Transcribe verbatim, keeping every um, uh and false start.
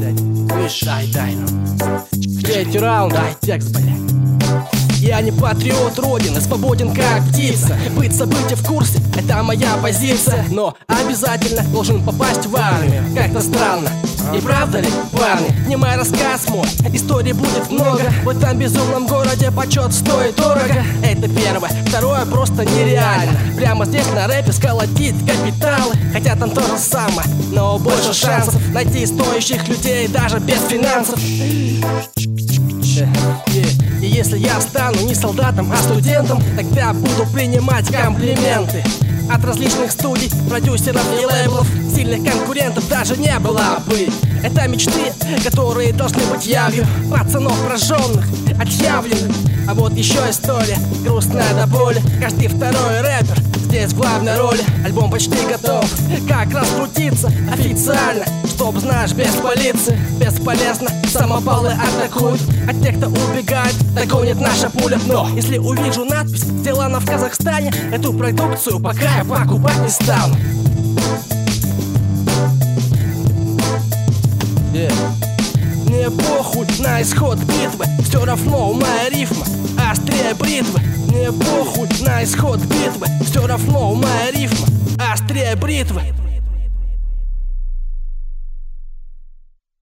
блядь. Слышь, дай, дай, ну. Третий раунд, дай текст, блядь. Я не патриот родины, свободен как птица. Быть события в курсе, это моя позиция. Но обязательно должен попасть в армию. Как-то странно, и правда ли, парни? Не мой рассказ мой, историй будет много. В этом безумном городе почет стоит дорого. Это первое, второе просто нереально. Прямо здесь на рэпе сколотить капиталы. Хотя там то же самое, но больше шансов найти стоящих людей даже без финансов. И если я стану не солдатом, а студентом, тогда буду принимать комплименты от различных студий, продюсеров и лейблов. Сильных конкурентов даже не было бы. Это мечты, которые должны быть явью пацанов прожженных, отъявленных. А вот еще история, грустная до боли. Каждый второй рэпер здесь в главной роли. Альбом почти готов, как раскрутиться официально, чтоб, знаешь, без полиции. Бесполезно, самопалы атакуют, а те, кто убегает, догонит наша пуля. Но если увижу надпись «Сделано в Казахстане», эту продукцию пока я покупать не стану. Yeah. Мне похуй на исход битвы, все равно моя рифма острее бритвы. Мне похуй на исход битвы, все равно моя рифма острее бритвы.